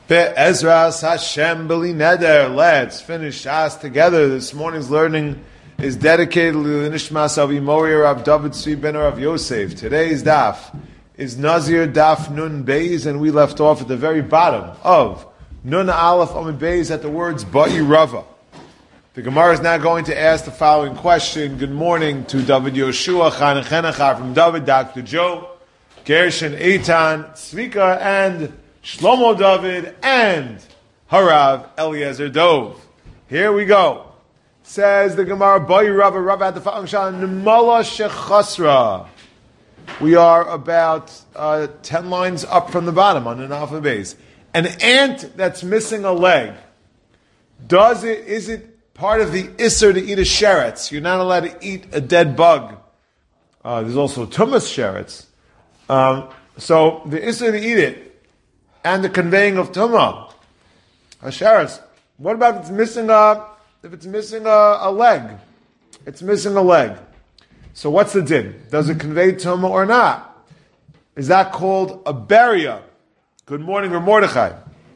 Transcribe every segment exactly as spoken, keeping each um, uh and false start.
Be'ezras Hashem B'li Neder. Let's finish us together. This morning's learning is dedicated to the Nishmas of Imori Rav David Tzvi Ben Rav Yosef. Today's daf is Nazir Daf Nun Beis, and we left off at the very bottom of Nun Aleph Amud Beis at the words Ba'i Rava. The Gemara is now going to ask the following question. Good morning to David Yoshua, Chana Chenacha from David, Doctor Joe, Gershon Eitan, Tzvika, and Shlomo David, and Harav Eliezer Dov. Here we go. Says the Gemara, Ba'i Rava, Rava at the following shot, Nemala Shechasra. We are about uh, ten lines up from the bottom on an alpha base. An ant that's missing a leg, does it, is it part of the Isser to eat a sheretz? You're not allowed to eat a dead bug. Uh, there's also tumas sheretz. Um, so the Isser to eat it, and the conveying of tumah, a sheretz. What about if it's missing a, if it's missing a, a leg? It's missing a leg. So what's the din? Does it convey tumah or not? Is that called a beria? Good morning, or Mordechai.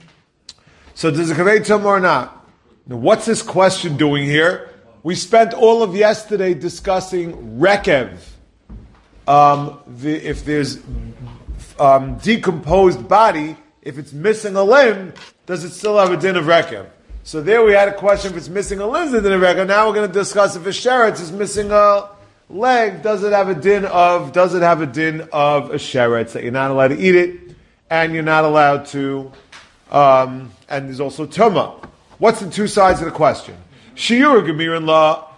So does it convey tumah or not? Now, what's this question doing here? We spent all of yesterday discussing rekev. Um, the, if there's um, decomposed body, if it's missing a limb, does it still have a din of rekev? So there we had a question if it's missing a limb, the din of rekev. Now we're going to discuss if a sheretz is missing a leg, does it have a din of, does it have a din of a sheretz, that you're not allowed to eat it, and you're not allowed to, um, and there's also tumah. What's the two sides of the question? Shiur Gemirin La.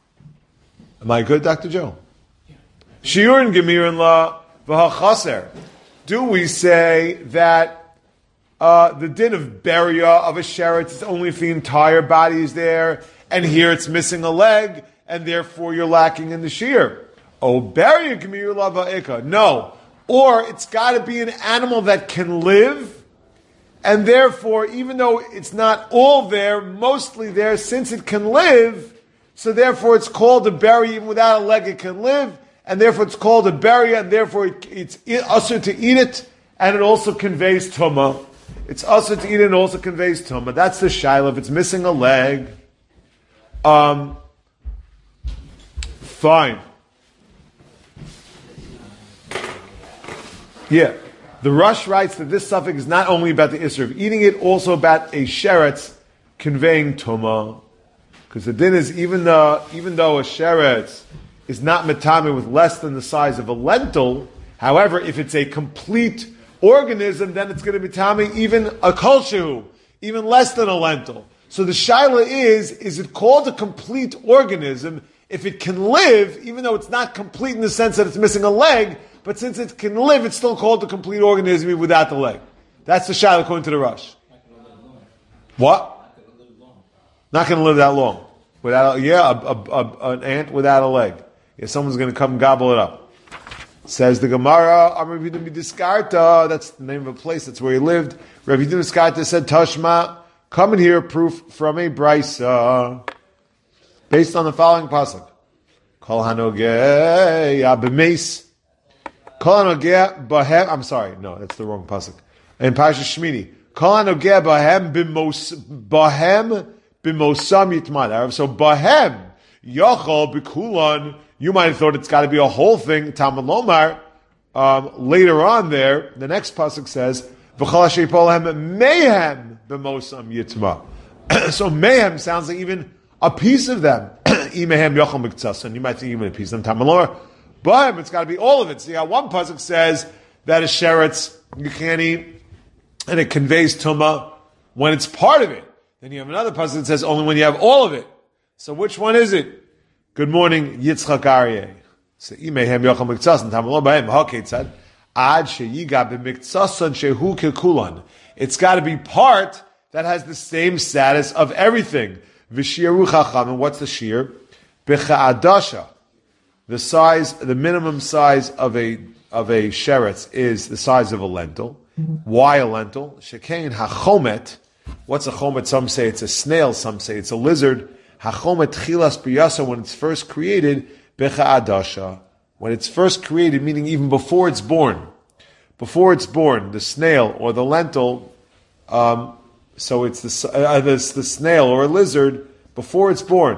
Am I good, Doctor Joe? Shiur and Gemirin La v'hachaser. Do we say that uh, the din of beria of a sheretz is only if the entire body is there, and here it's missing a leg, and therefore you're lacking in the shear? Oh, beria Gemirin La v'ika. No. Or it's got to be an animal that can live, and therefore, even though it's not all there, mostly there, since it can live, so therefore it's called a berry. Even without a leg, it can live, and therefore it's called a berry, and therefore it, it's usher to eat it, and it also conveys tumah. It's usher to eat it and also conveys tumah. That's the shaila. If it's missing a leg, um, fine. Yeah. The Rush writes that this suffix is not only about the Isser of eating it, also about a sheretz conveying tumah. Because the din is, even though, even though a sheretz is not metame with less than the size of a lentil, however, if it's a complete organism, then it's going to be metame even a kolshehu, even less than a lentil. So the shaila is, is it called a complete organism if it can live, even though it's not complete in the sense that it's missing a leg, but since it can live, it's still called a complete organism without the leg. That's the shaila according to the Rush. What? Not going to live that long. Without a, yeah, a, a, a, an ant without a leg. Yeah, someone's going to come and gobble it up. Says the Gemara, Amar Rav Yehuda Midiskarta, that's the name of a place, that's where he lived. Rav Yehuda Midiskarta said, Tashma, come and hear a proof from a brisa, based on the following pasuk. Kol hanogeh ya b'meis. Kol hanogeh bahem, I'm sorry, no, that's the wrong pasuk. In Parashat Shmini, Kol hanogeh bahem b'mos, bahem b'mosam yitman. So bahem, yachol b'kulan, you might have thought it's got to be a whole thing. Talmud Lomar, um, later on there, the next pasuk says, V'chol asher yipol lahem mehem b'mosam yitma. So mehem sounds like even a piece of them. Imehem yachol miktsas, you might think even a piece of them. Talmud Lomar, but it's got to be all of it. See how one pasuk says that a sheretz you can't eat, and it conveys tumah when it's part of it. Then you have another pasuk that says only when you have all of it. So which one is it? Good morning, Yitzchak Aryeh. So imehem yachol miktsas and Talmud Lomar bahem haketzad ad sheyiga b'miktsasan shehu kekulan. It's got to be part that has the same status of everything. V'shiru chacham, and what's the shir? B'cha'adasha. The size, the minimum size of a of a sheretz is the size of a lentil. Mm-hmm. Why a lentil? Shekein hachomet. What's a chomet? Some say it's a snail. Some say it's a lizard. Hachomet chilas b'yasa, when it's first created, b'cha'adasha. When it's first created, meaning even before it's born. Before it's born, the snail or the lentil Um, so it's the, uh, the the snail or a lizard before it's born.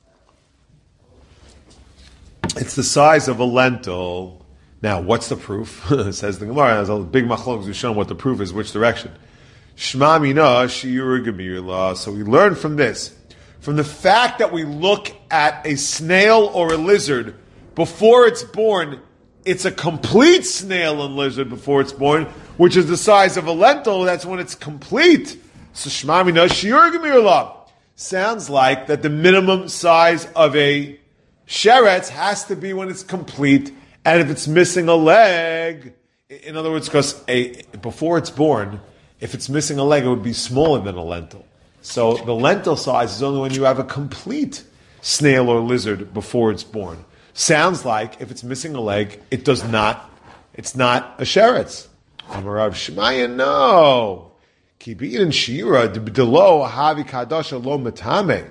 It's the size of a lentil. Now, what's the proof? Says the Gemara. There's a big machlokes who's shown what the proof is, which direction. Shma mina shiur gemirla. So we learn from this, from the fact that we look at a snail or a lizard before it's born. It's a complete snail and lizard before it's born, which is the size of a lentil. That's when it's complete. So shma mina shiur gemirla. Sounds like that the minimum size of a sheretz has to be when it's complete, and if it's missing a leg, in other words, because a before it's born, if it's missing a leg, it would be smaller than a lentil. So the lentil size is only when you have a complete snail or lizard before it's born. Sounds like if it's missing a leg, it does not, it's not a sheretz. Amarav Shemaya, no. Kibin shira delo havi kadasha lo matame.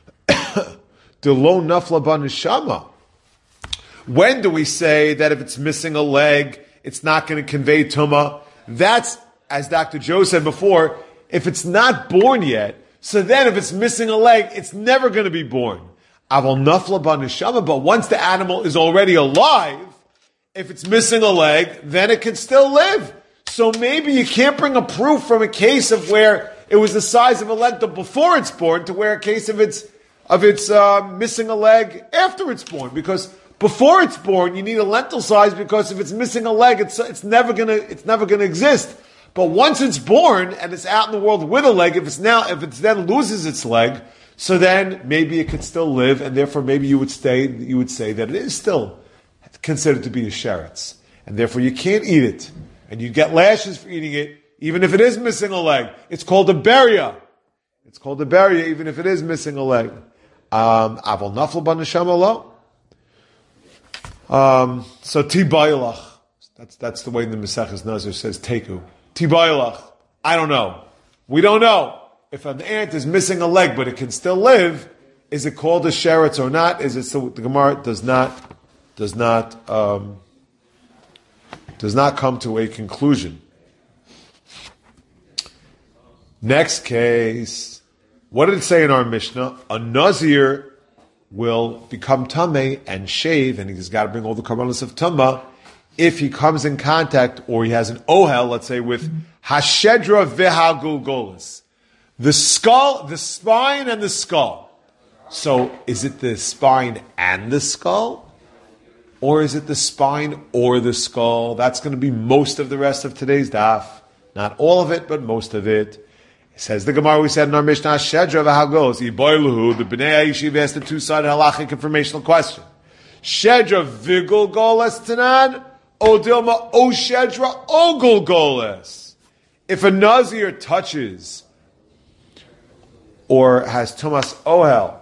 Delo nafla banishama. When do we say that if it's missing a leg, it's not going to convey tumah? That's, as Doctor Joe said before, if it's not born yet, so then if it's missing a leg, it's never going to be born. Aval nafla banishama, but once the animal is already alive, if it's missing a leg, then it can still live. So maybe you can't bring a proof from a case of where it was the size of a lentil before it's born to where a case of its of its uh, missing a leg after it's born, because before it's born you need a lentil size, because if it's missing a leg, it's it's never gonna it's never gonna exist. But once it's born and it's out in the world with a leg, if it's now if it's then loses its leg, so then maybe it could still live, and therefore maybe you would stay you would say that it is still considered to be a sheretz, and therefore you can't eat it, and you get lashes for eating it, even if it is missing a leg. It's called a beria. It's called a beria, even if it is missing a leg. Um, Aval nafal baneshama lo. Um, so tibaylach. That's that's the way the Maseches Nazir says teku. Tibaylach. I don't know. We don't know if an ant is missing a leg, but it can still live. Is it called a sheretz or not? Is it so? The Gemara does not does not um, does not come to a conclusion. Next case. What did it say in our Mishnah? A Nazir will become tameh and shave, and he's got to bring all the karbanos of tumah if he comes in contact, or he has an ohel, let's say, with hashedra v'hagulgolis, the skull, the spine, and the skull. So, is it the spine and the skull, or is it the spine or the skull? That's going to be most of the rest of today's daf. Not all of it, but most of it. It says the Gemara, we said in our Mishnah, Shedra v'hagos, Iboiluhu, the Bnei Yeshiva asked a two-sided halachic informational question. Shedra vigul goles tanan, o dilma o shedra ogul goles. If a Nazir touches or has tumas ohel,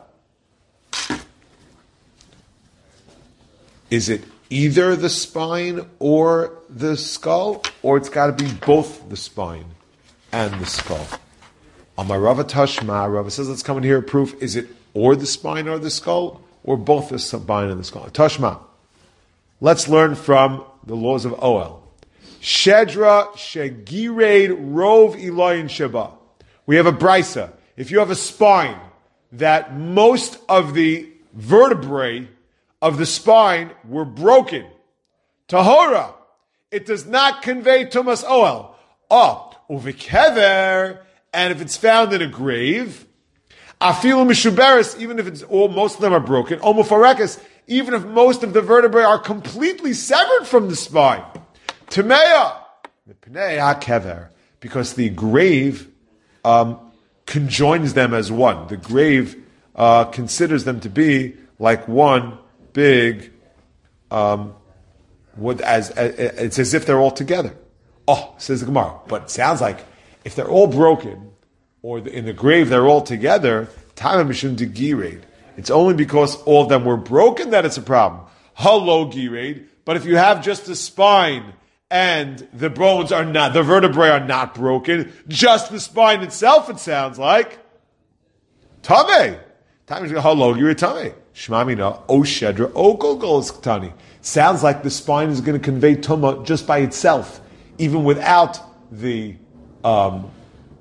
is it either the spine or the skull, or it's got to be both the spine and the skull? Amar Rava Tashma, Rava says, let's come and hear a proof. Is it or the spine or the skull, or both the spine and the skull? Tashma. Let's learn from the laws of Oel. Shedra shegired rov iloyin sheba. We have a brisa. If you have a spine that most of the vertebrae of the spine were broken, tahora, it does not convey tumas Oel. Oh, uvikever. And if it's found in a grave, afilu mishuberes, even if it's all, most of them are broken, omufarekas, even if most of the vertebrae are completely severed from the spine, temeya, kever, because the grave um, conjoins them as one. The grave uh, considers them to be like one big. Um, what as, as it's as if they're all together. Oh, says the Gemara, but it sounds like, if they're all broken, or in the grave they're all together, Tama Mishum de Gireid. It's only because all of them were broken that it's a problem. Hello, Gireid. But if you have just the spine and the bones are not, the vertebrae are not broken, just the spine itself, it sounds like, Tame. Tame Hello, Gireid Tame. Shmamina, O Shedra, O Golgol Tani. Sounds like the spine is going to convey Tumah just by itself, even without the Um,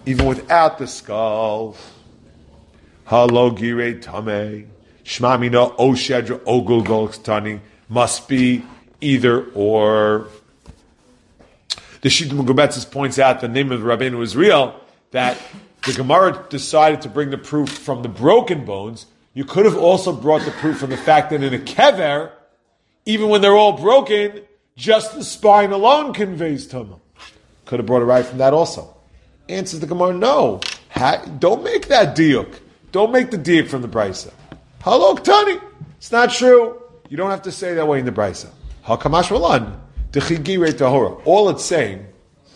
even without the skull. Halo girei tamei. Shma mina o shedra o gulgol ktani. Must be either or. The Shita Mugabetzis points out the name of the Rabbeinu is real, that the Gemara decided to bring the proof from the broken bones. You could have also brought the proof from the fact that in a kever, even when they're all broken, just the spine alone conveys tumah. Could have brought it right from that also. Answers the Gemara, no. Ha, don't make that diuk. Don't make the diuk from the Brisa. Halok tani. It's not true. You don't have to say that way in the Brisa. Hakamash Malan. All it's saying,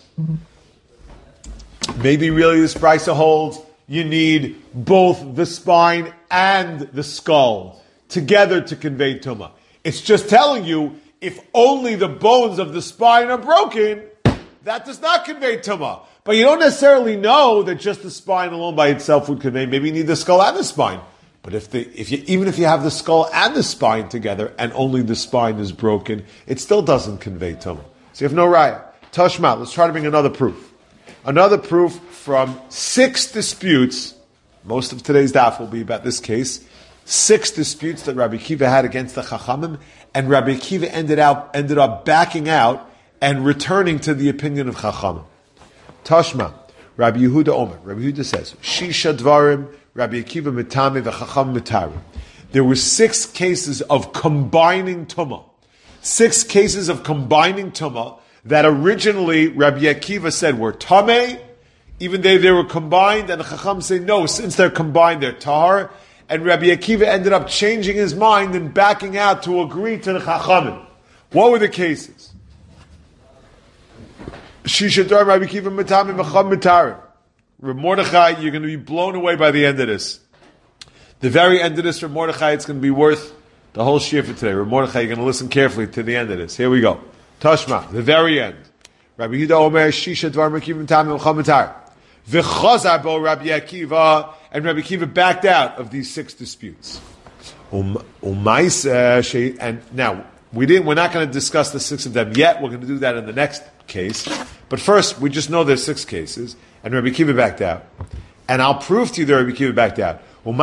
maybe really this Brisa holds you need both the spine and the skull together to convey tumah. It's just telling you if only the bones of the spine are broken, that does not convey tumah. But you don't necessarily know that just the spine alone by itself would convey. Maybe you need the skull and the spine. But if the if you even if you have the skull and the spine together and only the spine is broken, it still doesn't convey tumah. So you have no raya. Tashma, let's try to bring another proof. Another proof from six disputes. Most of today's daf will be about this case. Six disputes that Rabbi Akiva had against the Chachamim, and Rabbi Akiva ended out ended up backing out and returning to the opinion of Chachamim. Tashma, Rabbi Yehuda Omer. Rabbi Yehuda says, Shisha Dvarim, Rabbi Akiva Mitame v'Chacham Mitarim. There were six cases of combining tumah. Six cases of combining tumah that originally Rabbi Akiva said were tameh, even though they were combined, and the Chacham say no, since they're combined, they're tahar. And Rabbi Akiva ended up changing his mind and backing out to agree to the Chachamim. What were the cases? Shisha Dvarim, Rabbi Akiva Mitame v'Chacham Mitarim. Reb Mordechai, you're going to be blown away by the end of this. The very end of this, Reb Mordechai, it's going to be worth the whole shir for today. Reb Mordechai, you're going to listen carefully to the end of this. Here we go. Tashma, the very end. Rabbi Yehuda Omer, Shisha Dvar Mekivim Tamim Chamatar. V'chazar bo Rabbi Akiva, and Rabbi Akiva backed out of these six disputes. Um, umais, uh, and now, we didn't, we're not going to discuss the six of them yet. We're going to do that in the next case. But first, we just know there's six cases. And Rabbi Akiva backed out. And I'll prove to you that Rabbi Akiva backed out.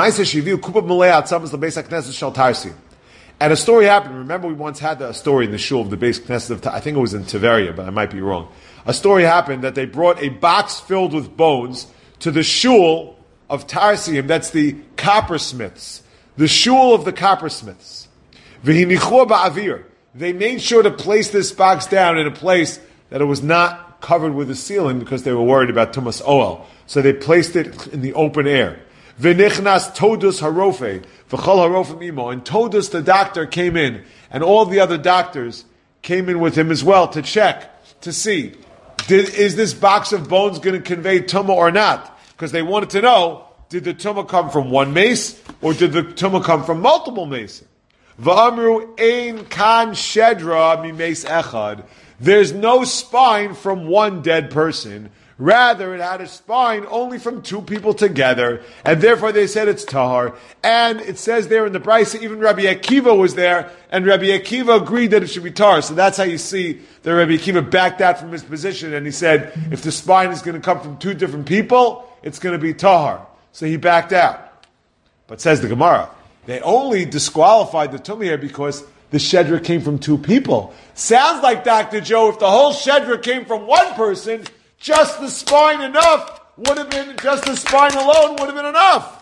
And a story happened. Remember, we once had a story in the shul of the base Knesset of, I think it was in Tiveria, but I might be wrong. A story happened that they brought a box filled with bones to the shul of Tarsium. That's the coppersmiths. The shul of the coppersmiths. They made sure to place this box down in a place that it was not covered with a ceiling because they were worried about Tumas Oel. So they placed it in the open air. V'nichnas Todus Harofe, v'chol Harofe Mimo. And Todus, the doctor, came in, and all the other doctors came in with him as well to check, to see, did, is this box of bones going to convey Tumah or not? Because they wanted to know, did the Tumah come from one mace, or did the Tumah come from multiple maces? V'amru ein kan shedra mi mace echad. There's no spine from one dead person. Rather, it had a spine only from two people together, and therefore they said it's tahar. And it says there in the Brisa, even Rabbi Akiva was there, and Rabbi Akiva agreed that it should be tahar. So that's how you see that Rabbi Akiva backed out from his position, and he said, if the spine is going to come from two different people, it's going to be tahar. So he backed out. But says the Gemara, they only disqualified the tumah here because the shedra came from two people. Sounds like, Doctor Joe, if the whole shedra came from one person, just the spine enough would have been, just the spine alone would have been enough.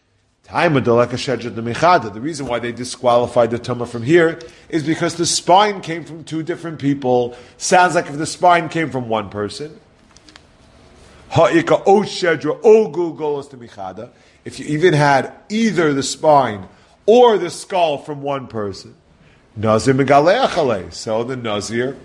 The reason why they disqualified the tumah from here is because the spine came from two different people. Sounds like if the spine came from one person, if you even had either the spine or the skull from one person, Nazir megaleach, so the Nazir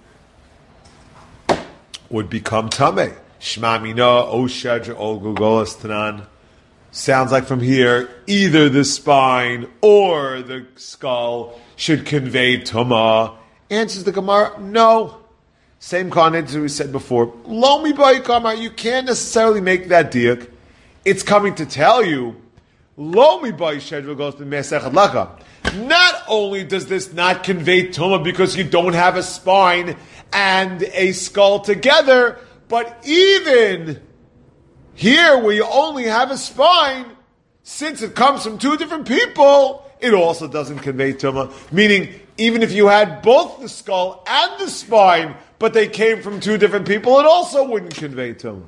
would become tameh. Shma mina o shedra o gugolas tanan. Sounds like from here, either the spine or the skull should convey tumah. Answers the Gemara, no. Same comment as we said before. Lo mi bai kamar, you can't necessarily make that diak. It's coming to tell you, lo mi bai shedra goes to mesechad laka. Not only does this not convey tumah because you don't have a spine and a skull together, but even Here, where you only have a spine, since it comes from two different people, it also doesn't convey tumah. Meaning, even if you had both the skull and the spine, but they came from two different people, it also wouldn't convey tumah.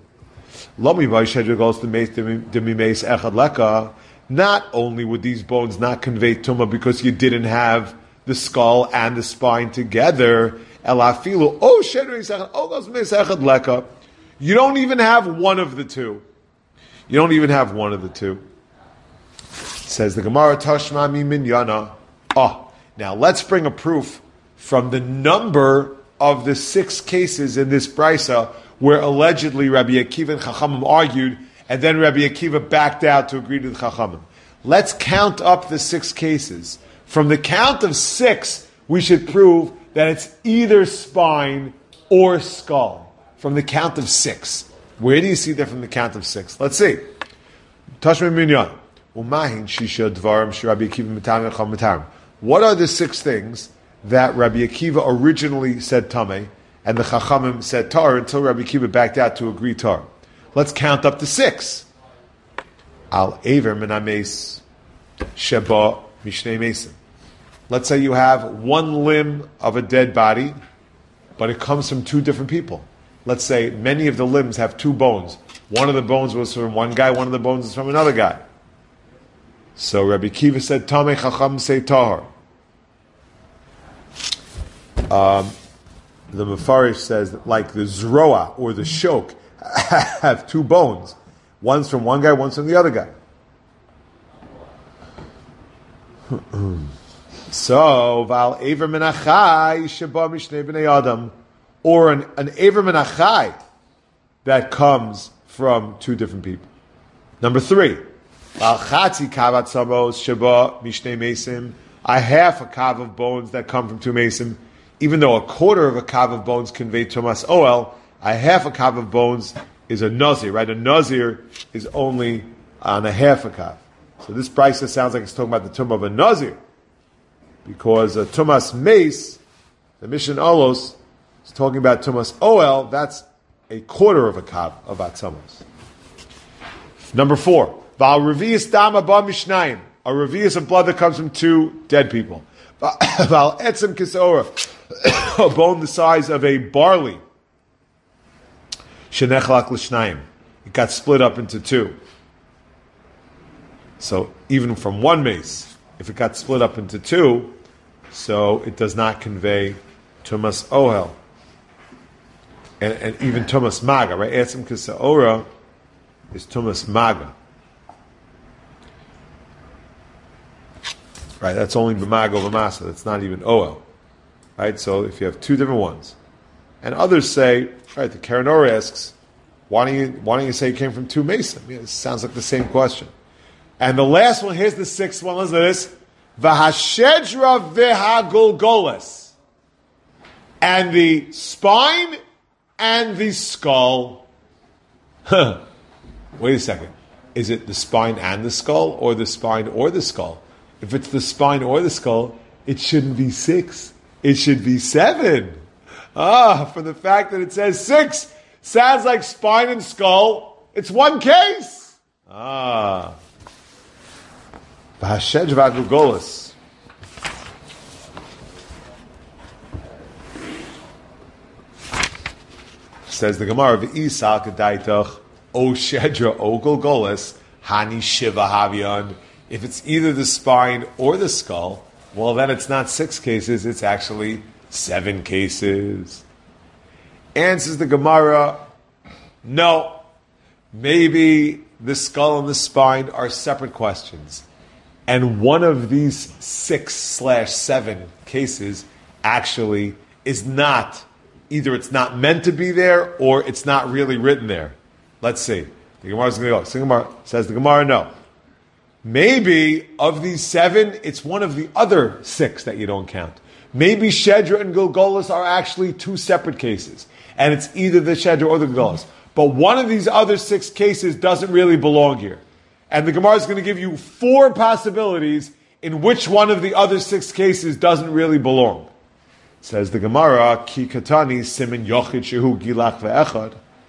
Not only would these bones not convey tumah because you didn't have the skull and the spine together, you don't even have one of the two. You don't even have one of the two. Says the Gemara, Tashma mi minyana. Oh, now let's bring a proof from the number of the six cases in this brisa where allegedly Rabbi Akiva and Chachamim argued, and then Rabbi Akiva backed out to agree to the Chachamim. Let's count up the six cases. From the count of six, we should prove that it's either spine or skull. From the count of six. Where do you see that from the count of six? Let's see. Tashma minyan. Umahin shisha dvarim sh'Rabbi Akiva mitam yacham mitam. What are the six things that Rabbi Akiva originally said tameh, and the Chachamim said tar, until Rabbi Akiva backed out to agree tar? Let's count up to six. Al Aver min hameis sheba mishnei mesim. Let's say you have one limb of a dead body, but it comes from two different people. Let's say many of the limbs have two bones. One of the bones was from one guy, one of the bones is from another guy. So Rabbi Akiva said, Tamei Chacham say Tahar. Um, the Mefarish says that like the Zroa or the Shok have two bones. One's from one guy, one's from the other guy. So, Val Aver Menachai Sheba Mishnei Bnei Adam, or an, an Aver Menachai that comes from two different people. Number three, Val Chatzi Kavat Samos Sheba Mishnei Mesim, a half a kav of bones that come from two mesim, even though a quarter of a kav of bones convey Tumas Oel, a half a kav of bones is a nazir, right? A nazir is only on a half a kav. So this brisa sounds like it's talking about the tumah of a nazir. Because uh, Tumas Mace, the Mishnah Olos, is talking about Tumas Oel, that's a quarter of a kav of Atzamos. Number four, Val Revius Dama Ba Mishnayim, a revius of blood that comes from two dead people. Val Etzem Kisora, a bone the size of a barley. Shenechlak L'Shnayim, it got split up into two. So even from one mace, if it got split up into two, so it does not convey Tumas Ohel. And, and even Tumas Maga, right? Etzem Kisaora is Tumas Maga. Right, that's only B'maga B'masa, that's not even Ohel. Right, so if you have two different ones. And others say, right, the Karanor asks, why don't you, why don't you say it came from two Mesa? I mean, it sounds like the same question. And the last one, here's the sixth one, listen to this. V'hashedra v'hagulgoles. And the spine and the skull. Huh. Wait a second. Is it the spine and the skull, or the spine or the skull? If it's the spine or the skull, it shouldn't be six. It should be seven. Ah, for the fact that it says six, sounds like spine and skull. It's one case. Ah. V'hashedra v'hagulgoles. Says the Gemara, V'isal k'daitach o shedra o gulgoles hani shiva havion. If it's either the spine or the skull, well, then it's not six cases, it's actually seven cases. Answers the Gemara, no. Maybe the skull and the spine are separate questions. And one of these six slash seven cases actually is not, either it's not meant to be there or it's not really written there. Let's see. The Gemara's going to go. So the Gemara says the Gemara, no. Maybe of these seven, it's one of the other six that you don't count. Maybe Shedra and Gilgolas are actually two separate cases. And it's either the Shedra or the Gilgolas. But one of these other six cases doesn't really belong here. And the Gemara is going to give you four possibilities in which one of the other six cases doesn't really belong. Says the Gemara, Ki katani simin yochid shehu gilach ve'echad.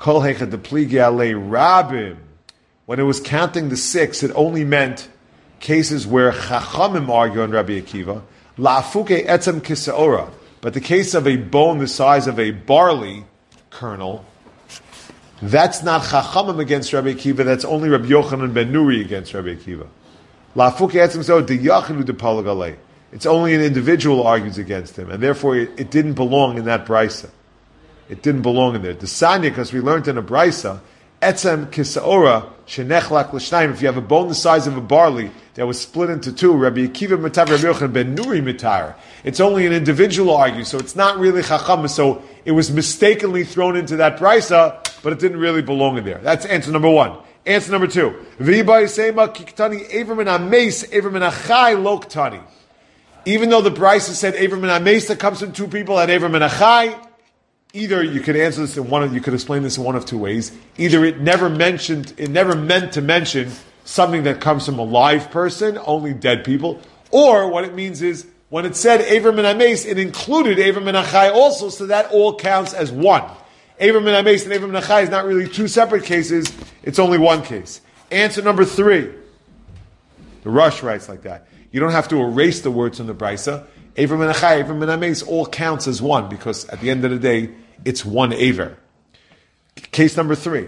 Kol Hecha Depligi Ale Rabim. When it was counting the six, it only meant cases where Chachamim argue on Rabbi Akiva. La'afuke etzem kiseora. But the case of a bone the size of a barley kernel, that's not Chachamim against Rabbi Akiva, that's only Rabbi Yochanan ben Nuri against Rabbi Akiva. La'afuke etzem kiseora de yachilu de palagale. It's only an individual argues against him, and therefore it, it didn't belong in that brisa. It didn't belong in there. The Sanya, because we learned in a brisa, etzem kiseora shenechlak l'shnayim. If you have a bone the size of a barley that was split into two, Rabbi Akiva mitar, Rabbi Yochanan ben Nuri mitar. It's only an individual argue, so it's not really chacham. So it was mistakenly thrown into that brisa, but it didn't really belong in there. That's answer number one. Answer number two. V'yibai seima kiktani evrim min ameis evrim min achai lo ktani. Even though the brisa said evrim min ameis that comes from two people and evrim min achai, either you could answer this in one of, you could explain this in one of two ways. Either it never mentioned, it never meant to mention something that comes from a live person, only dead people, or what it means is when it said Avram and Ames, it included Avram and Achai also, so that all counts as one. Avram and Ames and Avram and Achai is not really two separate cases; it's only one case. Answer number three. The Rush writes like that. You don't have to erase the words from the brisa. Avram and Achai, Avram and Ames all counts as one because at the end of the day, it's one Aver. Case number three.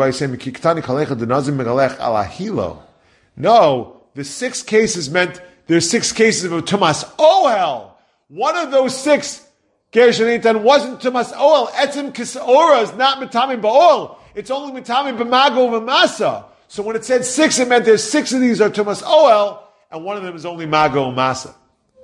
No, the six cases meant there's six cases of a Tumas Ohel. One of those six, Gershon wasn't Tumas Ohel. Etzim Kisora is not Mitami Ba'ol. It's only Mitami B'mago V'masa. So when it said six, it meant there's six of these are Tumas Ohel, and one of them is only Mago Masa.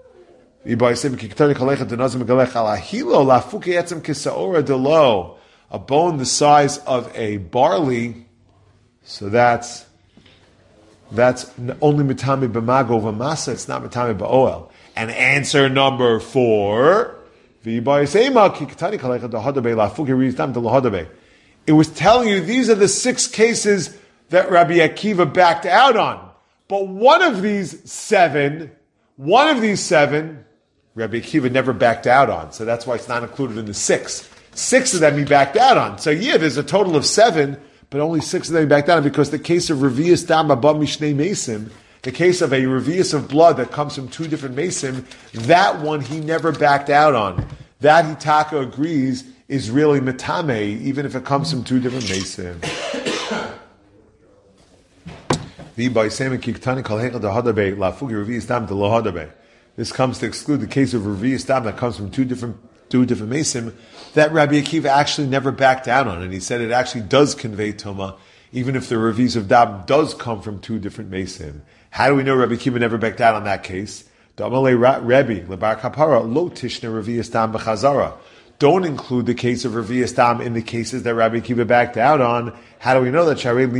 A bone the size of a barley, so that's that's only mitami b'mago v'masa. It's not mitami ba'oel. And answer number four: It was telling you these are the six cases that Rabbi Akiva backed out on, but one of these seven, one of these seven, Rabbi Akiva never backed out on. So that's why it's not included in the six. Six of them he backed out on. So yeah, there's a total of seven, but only six of them he backed out on because the case of Revius Dam Abba Mishnei Mesim, the case of a Revius of blood that comes from two different Mesim, that one he never backed out on. That Hitaka agrees is really Metame, even if it comes from two different Mesim. This comes to exclude the case of Revius Dam that comes from two different two different Mesim, that Rabbi Akiva actually never backed out on, and he said it actually does convey Tuma, even if the Revius of Dam does come from two different Mesim. How do we know Rabbi Akiva never backed out on that case? Don't include the case of Revius Dam in the cases that Rabbi Akiva backed out on. How do we know that?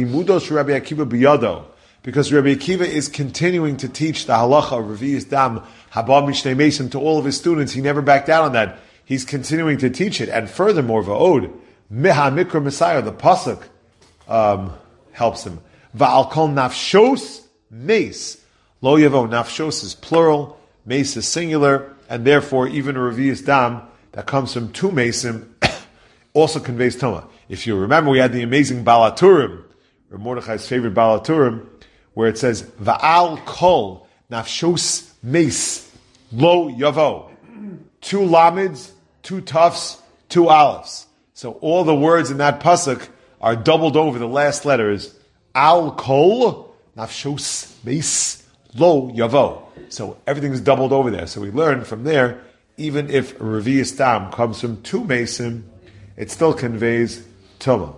Because Rabbi Akiva is continuing to teach the halacha of Revius Dam Haba Mishnei Mesim to all of his students. He never backed out on that. He's continuing to teach it. And furthermore, Va'od, Miha Mikra Messiah, the Pasuk, um, helps him. Va'al kol nafshos meis. Lo yavo, nafshos is plural, meis is singular, and therefore even a Revius Dam that comes from two mesim also conveys Toma. If you remember, we had the amazing Balaturim, or Mordechai's favorite Balaturim, where it says, Va'al kol nafshos meis. Lo yavo. Two lamids, two tufs, two aleph. So all the words in that pasuk are doubled over. The last letters, al kol nafshos meis lo yavo. So everything is doubled over there. So we learn from there, even if Revius Dam comes from two mesim, it still conveys tuma.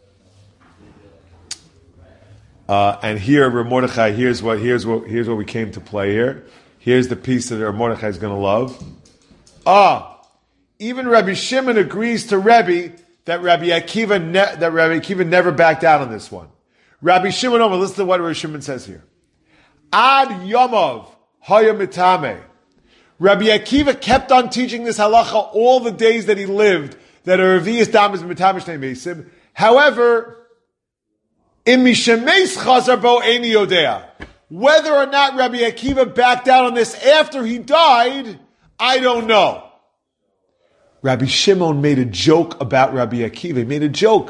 Uh, and here, Rav Mordechai, here's what here's what here's what we came to play here. Here's the piece that Rav Mordechai is going to love. Ah, even Rabbi Shimon agrees to Rabbi that Rabbi Akiva ne- that Rabbi Akiva never backed out on this one. Rabbi Shimon over, listen to what Rabbi Shimon says here. Ad Yomov Haya Mitame. Rabbi Akiva kept on teaching this halacha all the days that he lived, that a Revius Dam is Mitame Shnei Mesim. However, in Mishemes Chazar Bo Eini Yodea, whether or not Rabbi Akiva backed out on this after he died, I don't know. Rabbi Shimon made a joke about Rabbi Akiva. He made a joke.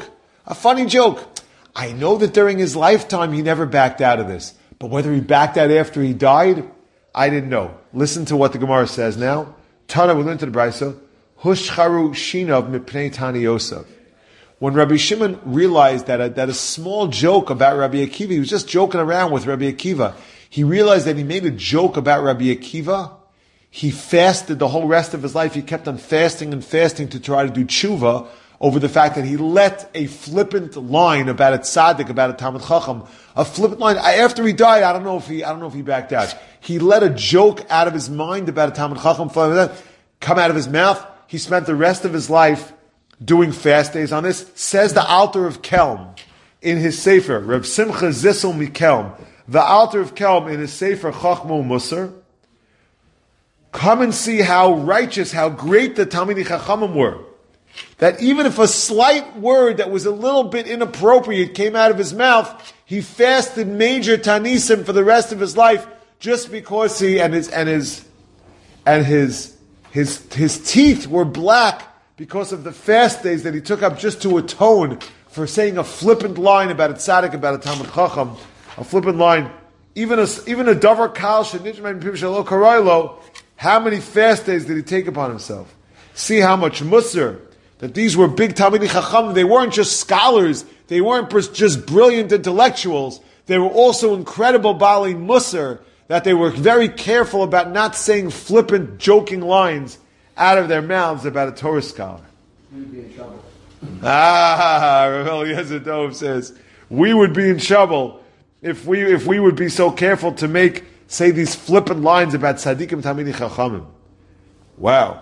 A funny joke. I know that during his lifetime he never backed out of this. But whether he backed out after he died, I didn't know. Listen to what the Gemara says now. Tana, we learned to the Brisa. Hushcharu shinav mipnei Tani Yosef. When Rabbi Shimon realized that a, that a small joke about Rabbi Akiva, he was just joking around with Rabbi Akiva. He realized that he made a joke about Rabbi Akiva. He fasted the whole rest of his life. He kept on fasting and fasting to try to do tshuva over the fact that he let a flippant line about a tzaddik, about a Talmid Chacham, a flippant line. After he died, I don't know if he, I don't know if he backed out. He let a joke out of his mind about a Talmid Chacham come out of his mouth. He spent the rest of his life doing fast days on this. Says the Alter of Kelm in his Sefer, Reb Simcha Zissel Mikelm, the Alter of Kelm in his Sefer Chachmo Musar. Come and see how righteous, how great the Talmidei Chachamim were. That even if a slight word that was a little bit inappropriate came out of his mouth, he fasted major tanisim for the rest of his life just because he and his and his and his his his teeth were black because of the fast days that he took up just to atone for saying a flippant line about a tzaddik, about a Talmid Chacham, a flippant line. Even a even a davar kal shenitman pim shelo karaylo. How many fast days did he take upon himself? See how much musar, that these were big Talmidei Chacham. They weren't just scholars. They weren't just brilliant intellectuals. They were also incredible Bali musar, that they were very careful about not saying flippant, joking lines out of their mouths about a Torah scholar. You'd be in trouble. Ah, Rav Eliezer Dov says, we would be in trouble if we if we would be so careful to make say these flippant lines about tzaddikim Talmidei Chachamim. Wow.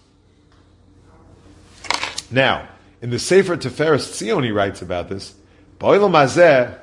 Now, in the Sefer Tiferes Tzion, he writes about this. Ba'olam hazeh,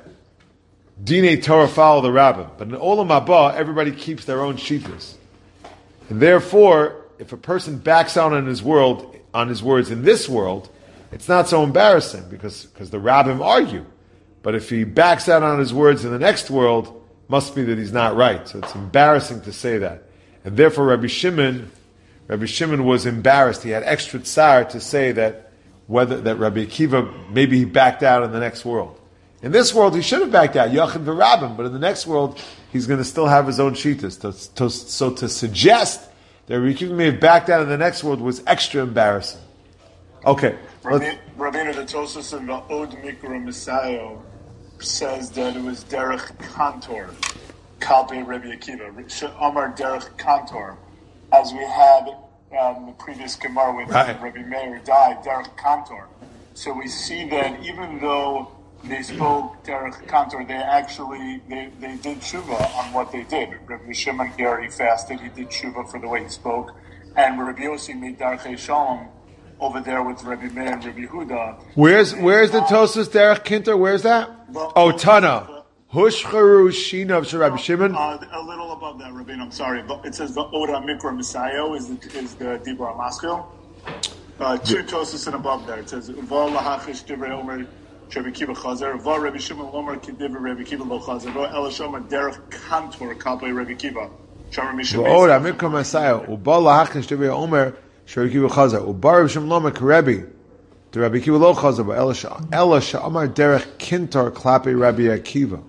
dinei Torah follow the rabbin, but in olam haba, everybody keeps their own shittas, and therefore, if a person backs out on his world on his words in this world, it's not so embarrassing because because the rabbim argue. But if he backs out on his words in the next world, must be that he's not right. So it's embarrassing to say that. And therefore Rabbi Shimon, Rabbi Shimon was embarrassed. He had extra tsar to say that whether that Rabbi Akiva, maybe he backed out in the next world. In this world, he should have backed out, Yachid v'Rabbim, but in the next world, he's going to still have his own shittas. To, to, so to suggest that Rabbi Akiva may have backed out in the next world was extra embarrassing. Okay. Rabbi, Rabbeinu the Tosfos in the Od Mikra Messiah says that it was Derech Kantor, Kalpe Rabbi Akiva, Amar Derech Kantor, as we had um, the previous Gemara when right. Rabbi Meir died, Derech Kantor. So we see that even though they spoke Derech Kantor, they actually they, they did tshuva on what they did. Rabbi Shimon here, he fasted, he did tshuva for the way he spoke, and Rabbi Yossi made Darchei Shalom over there with Rabbi Meir and Rabbi Huda. Where's where's the Tosfos Derech Kinter? Where's that? Well, oh, Tana. Hushcharu Shina of Rabbi Shimon. Uh, a little above that, Rabbi. I'm sorry, but it says the Oda Mikra Messiah is the is the Dibur Maskil. Uh, two Tosfos and above there. It says Va Lahachish Divrei Omer Rabbi Kiva Chazer Va Rabbi Shimon Lomer Kedivrei Rabbi Kiva Lo Chazer Va Elashoma Derech Kantor Kalpei Rabbi Kiva. Shamar Mishim. Oda Mikra Messiah. Uba Lahachish Divrei Omer. Rabbi Kiva Chazer. Ubar Shem Lomer Karebi. The Rabbi Kiva Lo Chazer. Elasha Amar Derech Kintar Klapi Rabbi Akiva.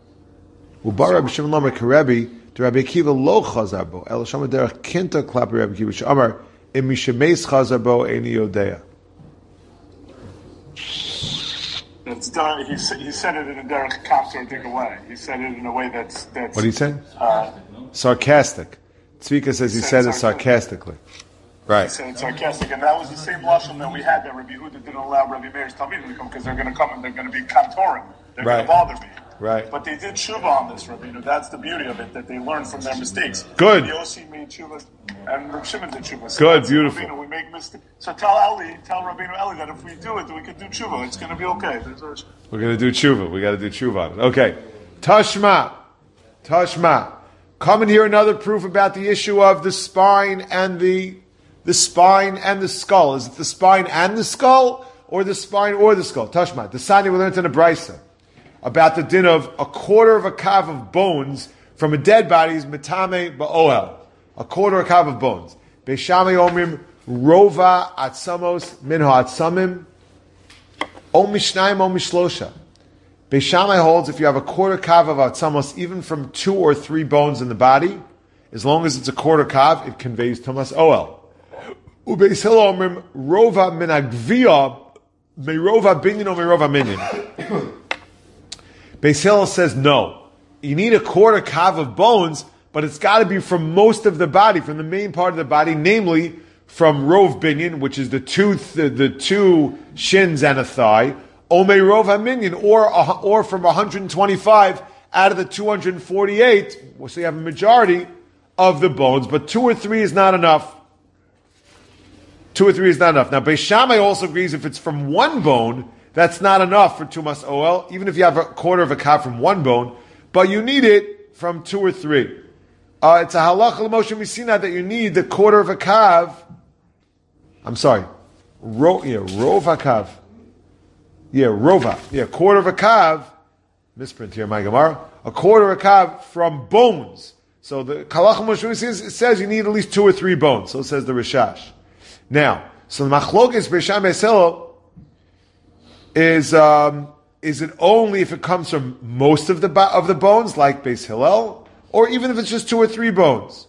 Ubar Rabbi Shimon Lomer Karebi. The Rabbi Akiva Lo Chazer Bo. Elasha Amar Derech Kintar Klapi Rabbi Akiva. Amar Imishemes Chazer Bo Eini Yodea. It's done. He, he said it in a Derech Kantor way. He said it in a way that's that's. What did he say? Uh, Sarcastic. Tzvika says he, he said, said it sarcastically. Right. He said it's sarcastic, and that was the same lashon that we had that Rabbi Huda didn't allow Rabbi Meir's Talmidim to come because they're going to come and they're going to be kantorim. They're right. going to bother me. Right. But they did tshuva on this, Rabbi Huda. That's the beauty of it, that they learned from their mistakes. Good. Rabbi Yossi made tshuva, and Rabbi Shimon did tshuva. So good, beautiful. Rabbeinu, we make mistakes. So tell Eli, tell Rabbeinu Eli that if we do it, we can do tshuva. It's going to be okay. We're going to do tshuva. We got to do tshuva on it. Okay. Tashma. Tashma. Come and hear another proof about the issue of the spine and the the spine and the skull. Is it the spine and the skull, or the spine or the skull? Tashma. The Sani we learned in a brisa about the din of a quarter of a kav of bones from a dead body is metame ba'ohel. A quarter of a kav of bones. Beishami omrim rova atzamos minho atzamim. O mishnayim o mishlosha. Beis Shammai holds if you have a quarter kav of atzamos, even from two or three bones in the body, as long as it's a quarter kav, it conveys tumas oel. Ubeis Hillel omrim rova min agvia merova binyan or merova minyan. Beis Hillel says no. You need a quarter kav of bones, but it's got to be from most of the body, from the main part of the body, namely from rov binyan, which is the two the, the two shins and a thigh. Omei rov haminyan, or or from one hundred twenty-five out of the two hundred forty-eight, so you have a majority of the bones, but two or three is not enough. Two or three is not enough. Now, Beis Shammai also agrees if it's from one bone, that's not enough for tumas oel, even if you have a quarter of a kav from one bone, but you need it from two or three. Uh, it's a halacha l'Moshe Misina that you need the quarter of a kav. I'm sorry, ro, yeah, rov hakav. Yeah, rova. Yeah, quarter of a kav. Misprint here, my Gemara. A quarter of a kav from bones. So the halacha l'Moshe Misina says you need at least two or three bones. So says the Rishash. Now, so the machlokes Beis Shammai Beis Hillel is um, is it only if it comes from most of the of the bones, like Beis Hillel, or even if it's just two or three bones?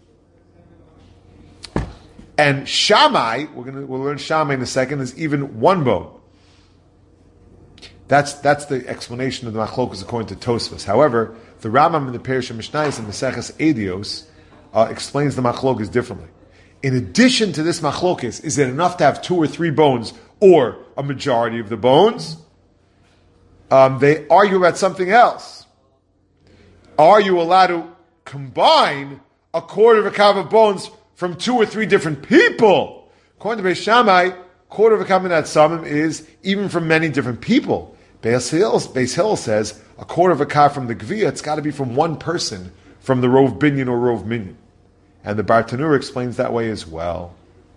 And Shammai, we're gonna we'll learn Shammai in a second, is even one bone. That's that's the explanation of the machlokes according to Tosfos. However, the Rambam in the Perush Mishnayos and Maseches Edios uh, explains the machlokes differently. In addition to this machlokes, is it enough to have two or three bones, or a majority of the bones? Um, they argue about something else. Are you allowed to combine a quarter of a kav of bones from two or three different people? According to Beis Shammai, quarter of a kav minat samim is even from many different people. Beis Hillel, Beis Hillel says a quarter of a kav from the gvia, it's got to be from one person, from the rov binyan or rov minyan. And the Bartanura explains that way as well.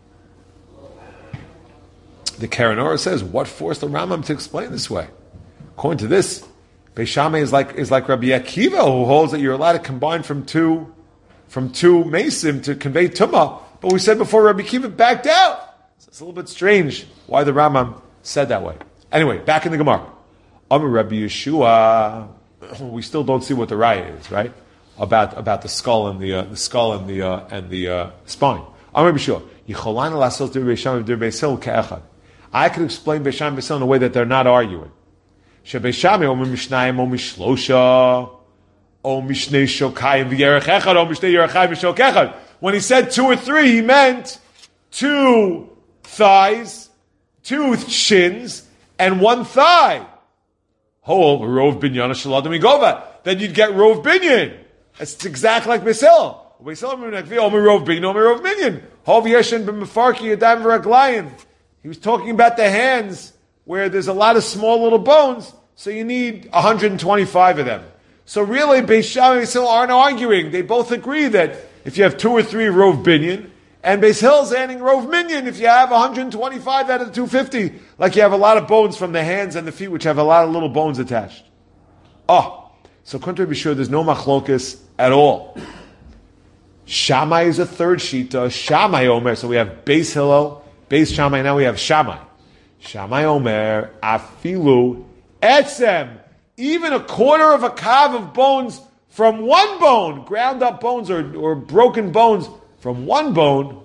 The Karanora says, what forced the Rambam to explain this way? According to this, Beis Shammai is like is like Rabbi Akiva, who holds that you're allowed to combine from two from two mesim to convey tumah. But we said before Rabbi Akiva backed out. So it's a little bit strange why the Rambam said that way. Anyway, back in the Gemara. Amar Rabbi Yeshua, we still don't see what the raya is, right? About about the skull and the uh, the skull and the uh, and the uh, spine. Amar Rabbi Yeshua, Yicholan lasos dir Beis Shammai dir Beis Hillel ke'echad. I could explain Beis Shammai Beis Hillel in a way that they're not arguing. Shebeis Shammai omer mishnayim o mishlosha o mishnei shokayim v'yerech echad o mishnei yerechayim v'shok echad. When he said two or three, he meant two thighs, two shins, and one thigh. Ho rov binyan shaladam igova. Then you'd get rov binyan. It's exactly like Beis Hillel. Beis Hillel omer rov binyan omer rov binyan. Hov yeshen b'mefarki yadayim v'raglayim. He was talking about the hands where there's a lot of small little bones, so you need one hundred twenty-five of them. So really, Beis Shammai and Beis Hillel aren't arguing. They both agree that if you have two or three rov binyan, and Beis Hillel's adding rov minyan if you have one hundred twenty-five out of the two hundred fifty, like you have a lot of bones from the hands and the feet, which have a lot of little bones attached. Oh, so couldn't be sure there's no machlokas at all. Shammai is a third shita. Shammai Omer. So we have Beis Hillel, Beis Shammai. Now we have Shammai. Shammai Omer afilu etzem. Even a quarter of a kav of bones from one bone, ground up bones or, or broken bones from one bone.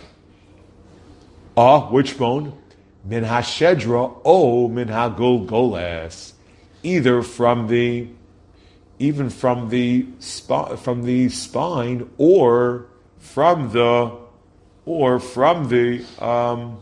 Ah, which bone? Min hashedra o min hagulgoles. Either from the, even from the sp- from the spine, or from the, or from the um,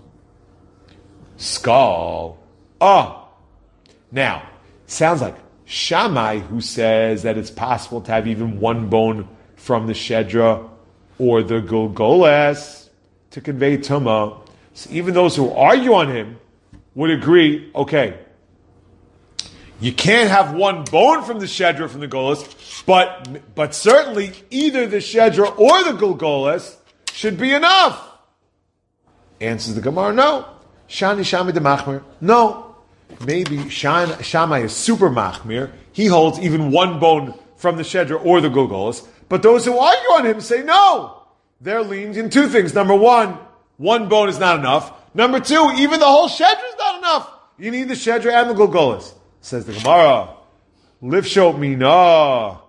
skull. Ah, now sounds like Shammai, who says that it's possible to have even one bone from the shedra or the gulgoles to convey tumah. So even those who argue on him would agree, okay, you can't have one bone from the shedra from the gulgoles, but but certainly either the shedra or the gulgoles should be enough. Answers the Gemara, no. Shani Shammai de Machmir, no. Maybe Shan, Shammai is super machmir. He holds even one bone from the shedra or the gulgoles. But those who argue on him say no. They're leaning in two things. Number one, one bone is not enough. Number two, even the whole shedra is not enough. You need the Shedra and the Gulgulis. Says the Gemara, Lifshot Mina.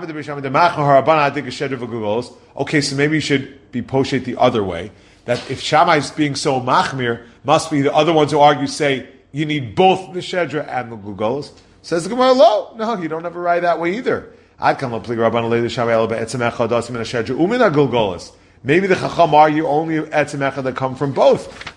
Okay, so maybe you should be poshet the other way. That if Shammai is being so machmir, must be the other ones who argue say you need both the Shedra and the Gulgulis. Says the Gemara, no, no, you don't have a right that way either. Maybe the Chacham argue only etzem echad that come from both.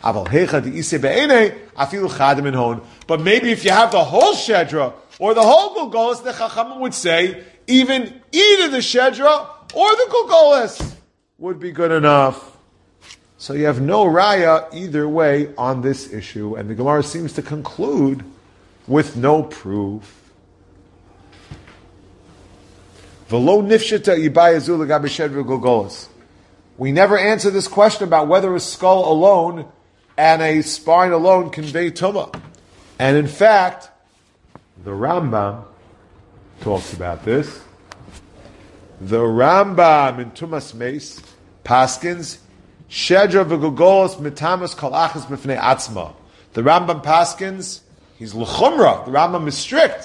But maybe if you have the whole Shedra or the whole Gulgulis, the Chacham would say even either the Shedra or the Gulgulis would be good enough. So you have no raya either way on this issue, and the Gemara seems to conclude with no proof. V'lo nifshita ibayazu l'gabe Shedra Gulgulis. We never answer this question about whether a skull alone and a spine alone convey tumah. And in fact, the Rambam talks about this. The Rambam in Tumas Meis paskins Shedra v'Gulgulis mitamas kol achas b'fnei atzma. The Rambam paskins, he's l'chumra. The Rambam is strict,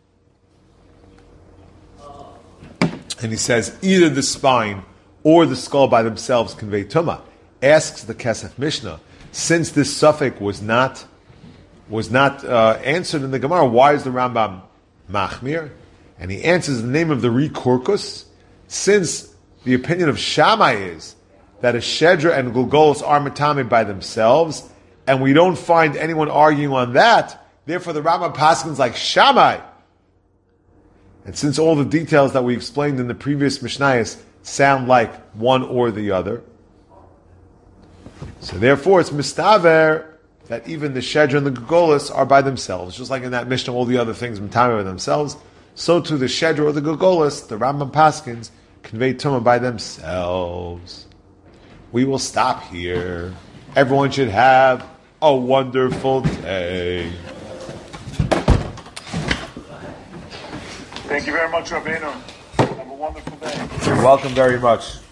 and he says either the spine or the skull by themselves convey tumah. Asks the Kesef Mishnah, since this suffix was not was not uh, answered in the Gemara, why is the Rambam machmir? And he answers in the name of the Rikorkus, since the opinion of Shammai is that a Shedra and Gulgulis are matame by themselves, and we don't find anyone arguing on that, therefore the Rambam paskins like Shammai. And since all the details that we explained in the previous Mishnayos sound like one or the other, so therefore it's mistaver that even the Shedra and the Gulgulis are by themselves. Just like in that Mishnah, all the other things matame by themselves, so too the Shedra or the Gulgulis, the Rambam paskins, convey tumah by themselves. We will stop here. Everyone should have a wonderful day. Thank you very much, Rabbeinu. Have a wonderful day. You're welcome very much.